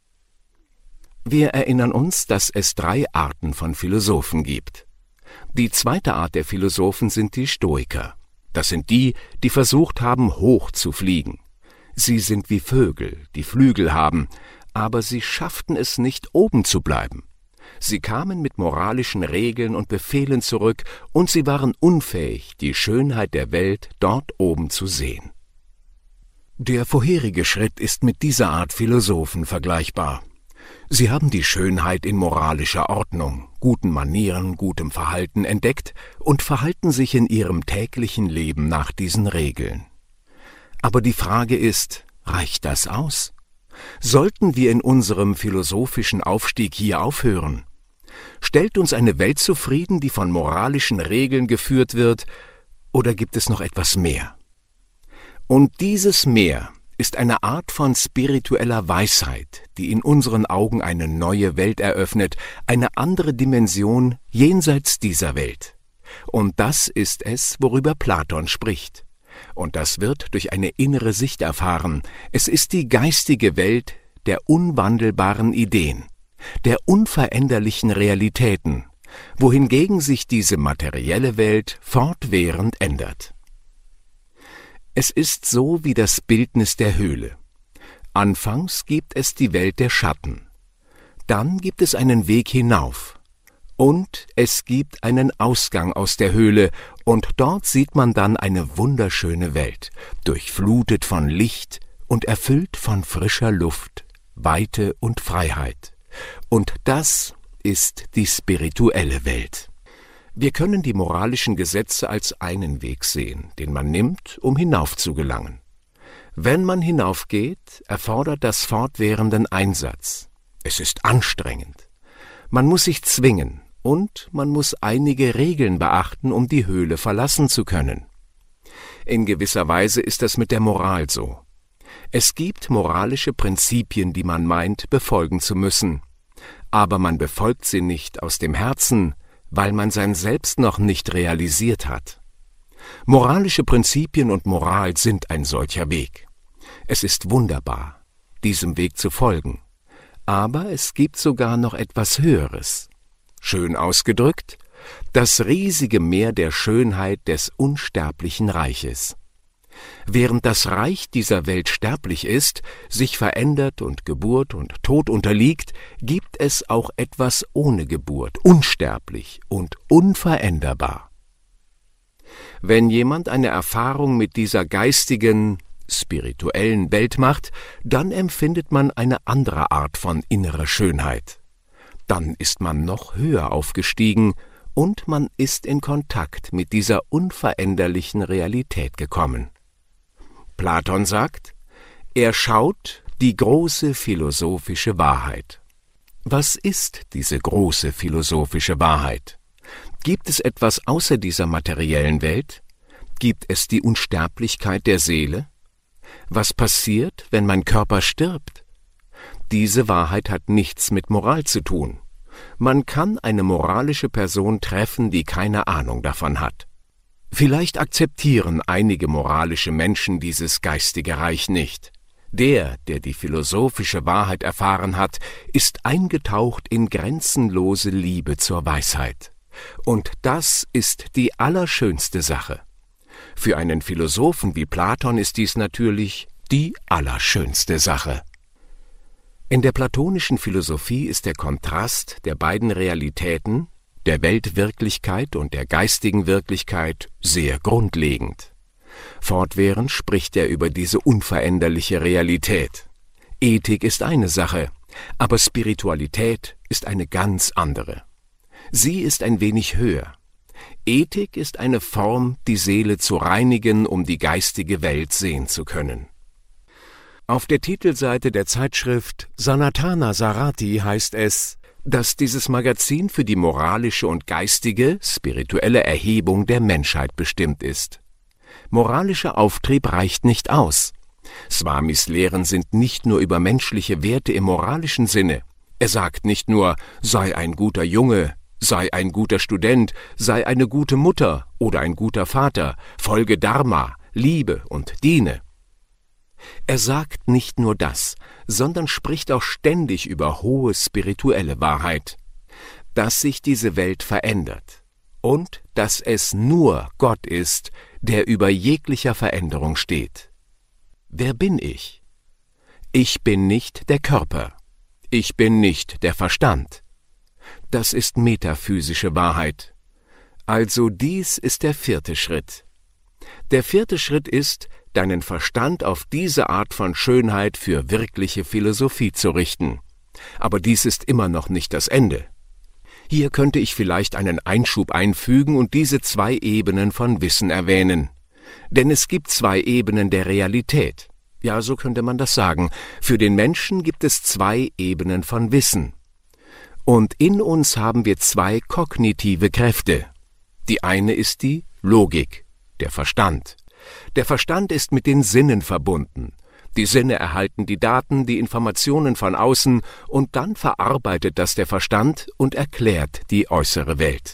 Wir erinnern uns, dass es drei Arten von Philosophen gibt. Die zweite Art der Philosophen sind die Stoiker. Das sind die, die versucht haben, hoch zu fliegen. Sie sind wie Vögel, die Flügel haben, aber sie schafften es nicht, oben zu bleiben. Sie kamen mit moralischen Regeln und Befehlen zurück, und sie waren unfähig, die Schönheit der Welt dort oben zu sehen. Der vorherige Schritt ist mit dieser Art Philosophen vergleichbar. Sie haben die Schönheit in moralischer Ordnung, guten Manieren, gutem Verhalten entdeckt und verhalten sich in ihrem täglichen Leben nach diesen Regeln. Aber die Frage ist, reicht das aus? Sollten wir in unserem philosophischen Aufstieg hier aufhören? Stellt uns eine Welt zufrieden, die von moralischen Regeln geführt wird, oder gibt es noch etwas mehr? Und dieses Mehr ist eine Art von spiritueller Weisheit, die in unseren Augen eine neue Welt eröffnet, eine andere Dimension jenseits dieser Welt. Und das ist es, worüber Platon spricht. Und das wird durch eine innere Sicht erfahren. Es ist die geistige Welt der unwandelbaren Ideen, der unveränderlichen Realitäten, wohingegen sich diese materielle Welt fortwährend ändert. Es ist so wie das Bildnis der Höhle. Anfangs gibt es die Welt der Schatten, dann gibt es einen Weg hinauf, und es gibt einen Ausgang aus der Höhle, und dort sieht man dann eine wunderschöne Welt, durchflutet von Licht und erfüllt von frischer Luft, Weite und Freiheit. Und das ist die spirituelle Welt. Wir können die moralischen Gesetze als einen Weg sehen, den man nimmt, um hinaufzugelangen. Wenn man hinaufgeht, erfordert das fortwährenden Einsatz. Es ist anstrengend. Man muss sich zwingen und man muss einige Regeln beachten, um die Höhle verlassen zu können. In gewisser Weise ist das mit der Moral so. Es gibt moralische Prinzipien, die man meint, befolgen zu müssen. Aber man befolgt sie nicht aus dem Herzen, weil man sein Selbst noch nicht realisiert hat. Moralische Prinzipien und Moral sind ein solcher Weg. Es ist wunderbar, diesem Weg zu folgen. Aber es gibt sogar noch etwas Höheres. Schön ausgedrückt, das riesige Meer der Schönheit des unsterblichen Reiches. Während das Reich dieser Welt sterblich ist, sich verändert und Geburt und Tod unterliegt, gibt es auch etwas ohne Geburt, unsterblich und unveränderbar. Wenn jemand eine Erfahrung mit dieser geistigen, spirituellen Welt macht, dann empfindet man eine andere Art von innerer Schönheit. Dann ist man noch höher aufgestiegen und man ist in Kontakt mit dieser unveränderlichen Realität gekommen. Platon sagt, er schaut die große philosophische Wahrheit. Was ist diese große philosophische Wahrheit? Gibt es etwas außer dieser materiellen Welt? Gibt es die Unsterblichkeit der Seele? Was passiert, wenn mein Körper stirbt? Diese Wahrheit hat nichts mit Moral zu tun. Man kann eine moralische Person treffen, die keine Ahnung davon hat. Vielleicht akzeptieren einige moralische Menschen dieses geistige Reich nicht. Der, der die philosophische Wahrheit erfahren hat, ist eingetaucht in grenzenlose Liebe zur Weisheit. Und das ist die allerschönste Sache. Für einen Philosophen wie Platon ist dies natürlich die allerschönste Sache. In der platonischen Philosophie ist der Kontrast der beiden Realitäten, der Weltwirklichkeit und der geistigen Wirklichkeit, sehr grundlegend. Fortwährend spricht er über diese unveränderliche Realität. Ethik ist eine Sache, aber Spiritualität ist eine ganz andere. Sie ist ein wenig höher. Ethik ist eine Form, die Seele zu reinigen, um die geistige Welt sehen zu können. Auf der Titelseite der Zeitschrift Sanatana Sarati heißt es, dass dieses Magazin für die moralische und geistige, spirituelle Erhebung der Menschheit bestimmt ist. Moralischer Auftrieb reicht nicht aus. Swamis Lehren sind nicht nur über menschliche Werte im moralischen Sinne. Er sagt nicht nur, sei ein guter Junge, sei ein guter Student, sei eine gute Mutter oder ein guter Vater, folge Dharma, liebe und diene. Er sagt nicht nur das, sondern spricht auch ständig über hohe spirituelle Wahrheit, dass sich diese Welt verändert und dass es nur Gott ist, der über jeglicher Veränderung steht. Wer bin ich? Ich bin nicht der Körper. Ich bin nicht der Verstand. Das ist metaphysische Wahrheit. Also dies ist der vierte Schritt. Der vierte Schritt ist, deinen Verstand auf diese Art von Schönheit für wirkliche Philosophie zu richten. Aber dies ist immer noch nicht das Ende. Hier könnte ich vielleicht einen Einschub einfügen und diese zwei Ebenen von Wissen erwähnen. Denn es gibt zwei Ebenen der Realität. Ja, so könnte man das sagen. Für den Menschen gibt es zwei Ebenen von Wissen. Und in uns haben wir zwei kognitive Kräfte. Die eine ist die Logik, der Verstand. Der Verstand ist mit den Sinnen verbunden. Die Sinne erhalten die Daten, die Informationen von außen und dann verarbeitet das der Verstand und erklärt die äußere Welt.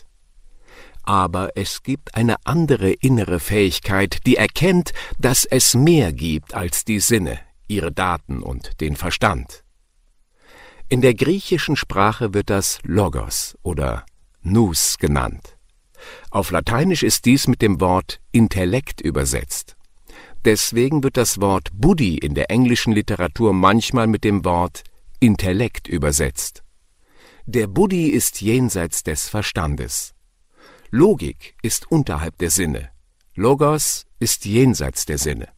Aber es gibt eine andere innere Fähigkeit, die erkennt, dass es mehr gibt als die Sinne, ihre Daten und den Verstand. In der griechischen Sprache wird das Logos oder nous genannt. Auf Lateinisch ist dies mit dem Wort Intellekt übersetzt. Deswegen wird das Wort Buddhi in der englischen Literatur manchmal mit dem Wort Intellekt übersetzt. Der Buddhi ist jenseits des Verstandes. Logik ist unterhalb der Sinne. Logos ist jenseits der Sinne.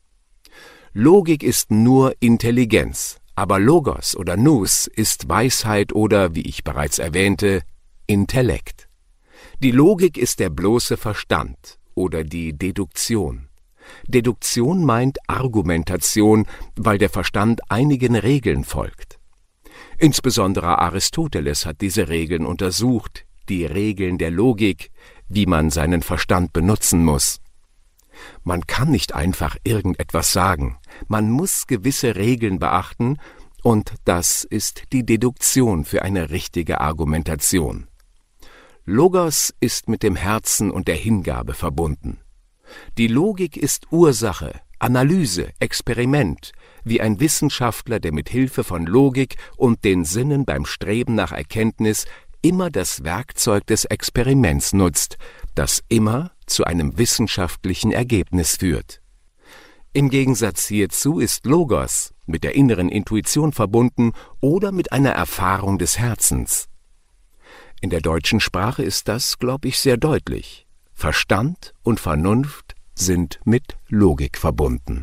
Logik ist nur Intelligenz, aber Logos oder Nous ist Weisheit oder, wie ich bereits erwähnte, Intellekt. Die Logik ist der bloße Verstand oder die Deduktion. Deduktion meint Argumentation, weil der Verstand einigen Regeln folgt. Insbesondere Aristoteles hat diese Regeln untersucht, die Regeln der Logik, wie man seinen Verstand benutzen muss. Man kann nicht einfach irgendetwas sagen, man muss gewisse Regeln beachten, und das ist die Deduktion für eine richtige Argumentation. Logos ist mit dem Herzen und der Hingabe verbunden. Die Logik ist Ursache, Analyse, Experiment, wie ein Wissenschaftler, der mit Hilfe von Logik und den Sinnen beim Streben nach Erkenntnis immer das Werkzeug des Experiments nutzt, das immer zu einem wissenschaftlichen Ergebnis führt. Im Gegensatz hierzu ist Logos mit der inneren Intuition verbunden oder mit einer Erfahrung des Herzens. In der deutschen Sprache ist das, glaube ich, sehr deutlich. Verstand und Vernunft sind mit Logik verbunden.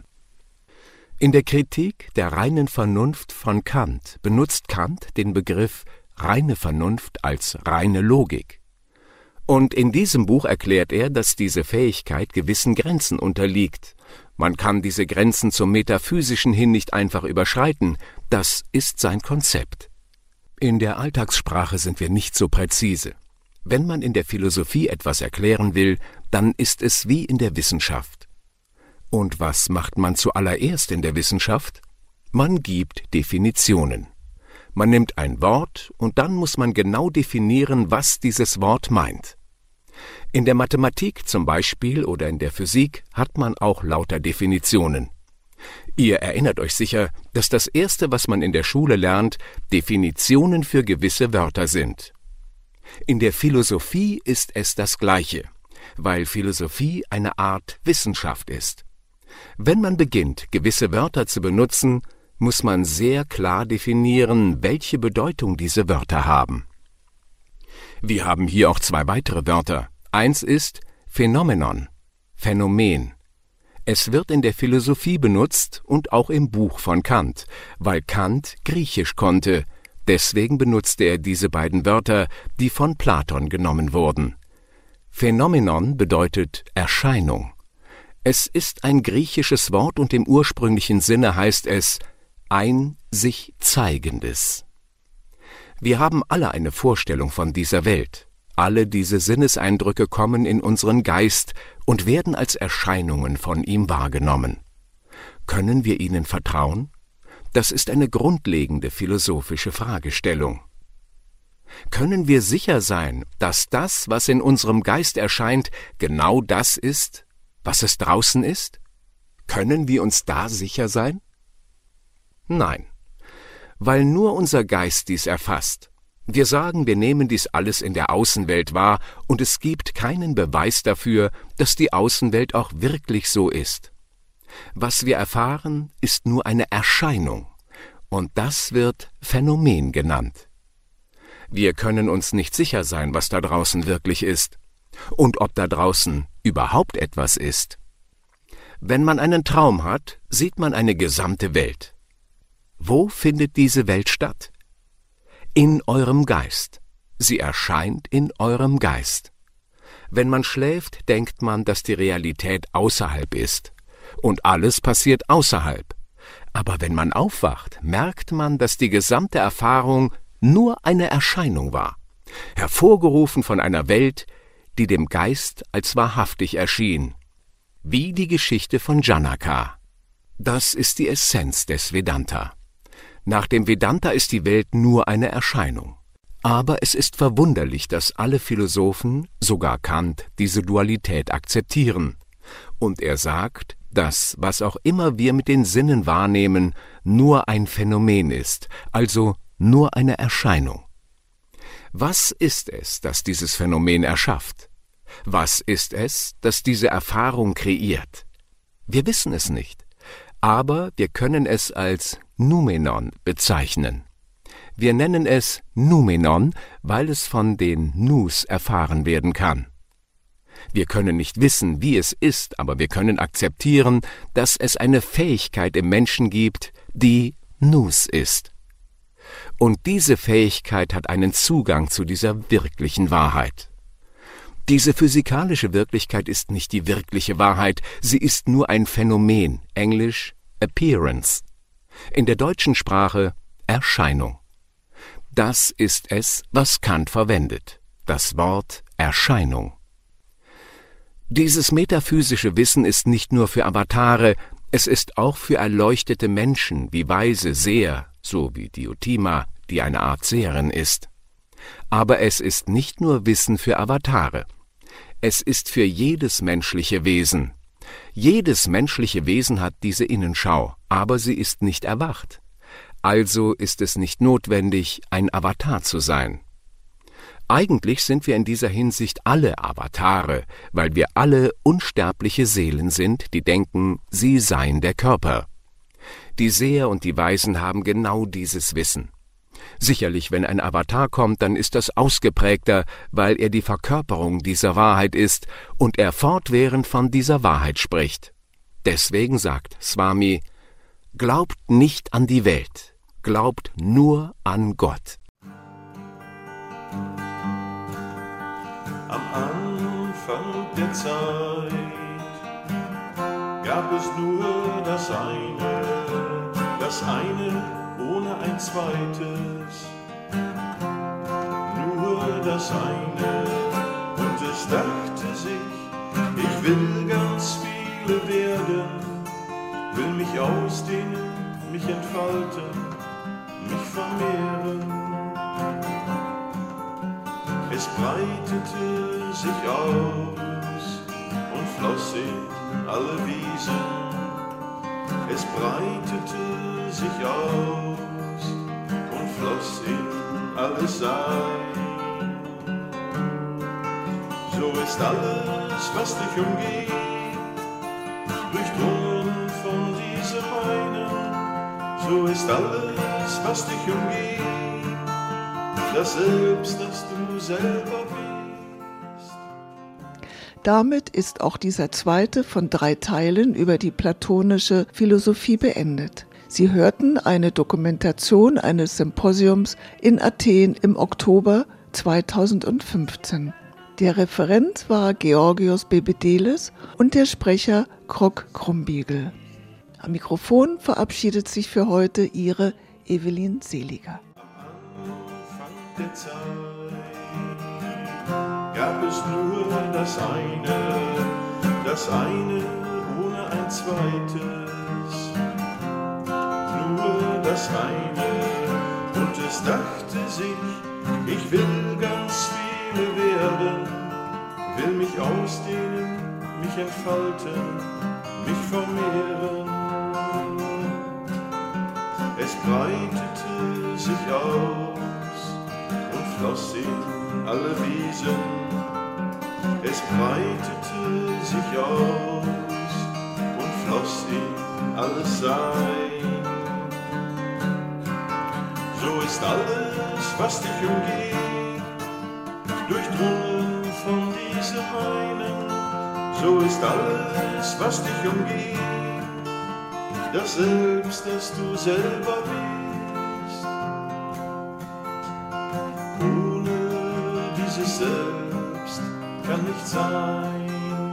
In der Kritik der reinen Vernunft von Kant benutzt Kant den Begriff reine Vernunft als reine Logik. Und in diesem Buch erklärt er, dass diese Fähigkeit gewissen Grenzen unterliegt. Man kann diese Grenzen zum Metaphysischen hin nicht einfach überschreiten, das ist sein Konzept. In der Alltagssprache sind wir nicht so präzise. Wenn man in der Philosophie etwas erklären will, dann ist es wie in der Wissenschaft. Und was macht man zuallererst in der Wissenschaft? Man gibt Definitionen. Man nimmt ein Wort und dann muss man genau definieren, was dieses Wort meint. In der Mathematik zum Beispiel oder in der Physik hat man auch lauter Definitionen. Ihr erinnert euch sicher, dass das Erste, was man in der Schule lernt, Definitionen für gewisse Wörter sind. In der Philosophie ist es das Gleiche, weil Philosophie eine Art Wissenschaft ist. Wenn man beginnt, gewisse Wörter zu benutzen, muss man sehr klar definieren, welche Bedeutung diese Wörter haben. Wir haben hier auch zwei weitere Wörter. Eins ist Phänomenon, Phänomen. Es wird in der Philosophie benutzt und auch im Buch von Kant, weil Kant Griechisch konnte. Deswegen benutzte er diese beiden Wörter, die von Platon genommen wurden. Phänomenon bedeutet Erscheinung. Es ist ein griechisches Wort und im ursprünglichen Sinne heißt es ein sich Zeigendes. Wir haben alle eine Vorstellung von dieser Welt. Alle diese Sinneseindrücke kommen in unseren Geist und werden als Erscheinungen von ihm wahrgenommen. Können wir ihnen vertrauen? Das ist eine grundlegende philosophische Fragestellung. Können wir sicher sein, dass das, was in unserem Geist erscheint, genau das ist, was es draußen ist? Können wir uns da sicher sein? Nein, weil nur unser Geist dies erfasst. Wir sagen, wir nehmen dies alles in der Außenwelt wahr, und es gibt keinen Beweis dafür, dass die Außenwelt auch wirklich so ist. Was wir erfahren, ist nur eine Erscheinung, und das wird Phänomen genannt. Wir können uns nicht sicher sein, was da draußen wirklich ist, und ob da draußen überhaupt etwas ist. Wenn man einen Traum hat, sieht man eine gesamte Welt. Wo findet diese Welt statt? In eurem Geist. Sie erscheint in eurem Geist. Wenn man schläft, denkt man, dass die Realität außerhalb ist. Und alles passiert außerhalb. Aber wenn man aufwacht, merkt man, dass die gesamte Erfahrung nur eine Erscheinung war, hervorgerufen von einer Welt, die dem Geist als wahrhaftig erschien. Wie die Geschichte von Janaka. Das ist die Essenz des Vedanta. Nach dem Vedanta ist die Welt nur eine Erscheinung. Aber es ist verwunderlich, dass alle Philosophen, sogar Kant, diese Dualität akzeptieren. Und er sagt, dass, was auch immer wir mit den Sinnen wahrnehmen, nur ein Phänomen ist, also nur eine Erscheinung. Was ist es, das dieses Phänomen erschafft? Was ist es, das diese Erfahrung kreiert? Wir wissen es nicht, aber wir können es als Noumenon bezeichnen. Wir nennen es Noumenon, weil es von den Nous erfahren werden kann. Wir können nicht wissen, wie es ist, aber wir können akzeptieren, dass es eine Fähigkeit im Menschen gibt, die Nous ist. Und diese Fähigkeit hat einen Zugang zu dieser wirklichen Wahrheit. Diese physikalische Wirklichkeit ist nicht die wirkliche Wahrheit, sie ist nur ein Phänomen, englisch Appearance, in der deutschen Sprache Erscheinung. Das ist es, was Kant verwendet, das Wort Erscheinung. Dieses metaphysische Wissen ist nicht nur für Avatare, es ist auch für erleuchtete Menschen wie weise Seher, so wie Diotima, die eine Art Seherin ist. Aber es ist nicht nur Wissen für Avatare. Es ist für jedes menschliche Wesen. Jedes menschliche Wesen hat diese Innenschau, aber sie ist nicht erwacht. Also ist es nicht notwendig, ein Avatar zu sein. Eigentlich sind wir in dieser Hinsicht alle Avatare, weil wir alle unsterbliche Seelen sind, die denken, sie seien der Körper. Die Seher und die Weisen haben genau dieses Wissen. Sicherlich, wenn ein Avatar kommt, dann ist das ausgeprägter, weil er die Verkörperung dieser Wahrheit ist und er fortwährend von dieser Wahrheit spricht. Deswegen sagt Swami, glaubt nicht an die Welt, glaubt nur an Gott. Am Anfang der Zeit gab es nur das eine, das eine ohne ein zweites, nur das eine. Und es dachte sich, ich will ganz viele werden, will mich ausdehnen, mich entfalten, mich vermehren. Es breitete sich aus und floss in alle Wiesen. Es breitete sich aus und floss in alle Sein. So ist alles, was dich umgeht, durchdrungen von diesem einen. So ist alles, was dich umgeht, das Selbst, das du selber bist. Damit ist auch dieser zweite von drei Teilen über die platonische Philosophie beendet. Sie hörten eine Dokumentation eines Symposiums in Athen im Oktober zweitausendfünfzehn. Der Referent war Georgios Bebedeles und der Sprecher Krok Krumbiegel. Am Mikrofon verabschiedet sich für heute Ihre Evelyn Seliger. Der Zeit gab es nur das eine, das eine ohne ein zweites, nur das eine. Und es dachte sich, ich will ganz viele werden, will mich ausdehnen, mich entfalten, mich vermehren. Es breitete sich aus und floss in alle Wiesen. Es breitete sich aus und floss in alles Sein. So ist alles, was dich umgeht, durchdrungen von diesem einen. So ist alles, was dich umgeht, das Selbst, das du selber bist. Ohne dieses Selbst kann nicht sein.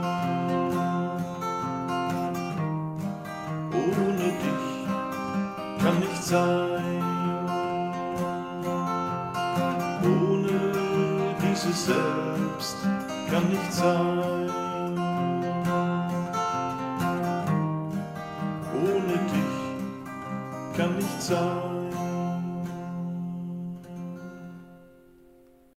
Ohne dich kann nicht sein. Ohne dieses Selbst kann nicht sein. Ohne dich kann nicht sein.